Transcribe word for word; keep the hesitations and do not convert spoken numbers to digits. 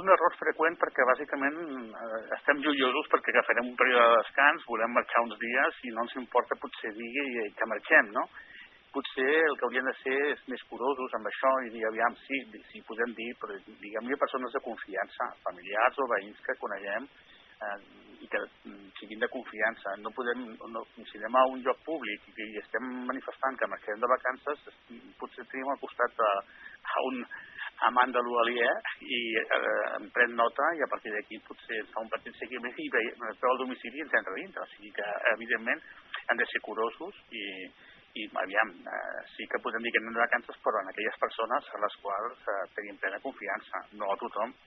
un error freqüent perquè bàsicament eh, estem joiosos perquè agafarem un període de descans, volem marxar uns dies i no ens importa potser dir que marxem, no? Potser el que hauríem de ser és més curosos amb això i dir, aviam, sí, sí podem dir, però diguem-li a persones de confiança, familiars o veïns que coneguem eh, i que siguin de confiança. No podem, no, si anem a un lloc públic i estem manifestant que marxem de vacances, potser tenim al costat a, a un amant de l'Ualier i eh, en pren nota i a partir d'aquí potser fa un petit seguiment i veu el domicili i ens entra dintre. O sigui que, evidentment, hem de ser curosos i, i aviam, eh, sí que podem dir que anem de vacances, però en aquelles persones a les quals eh, tenim plena confiança, no a tothom.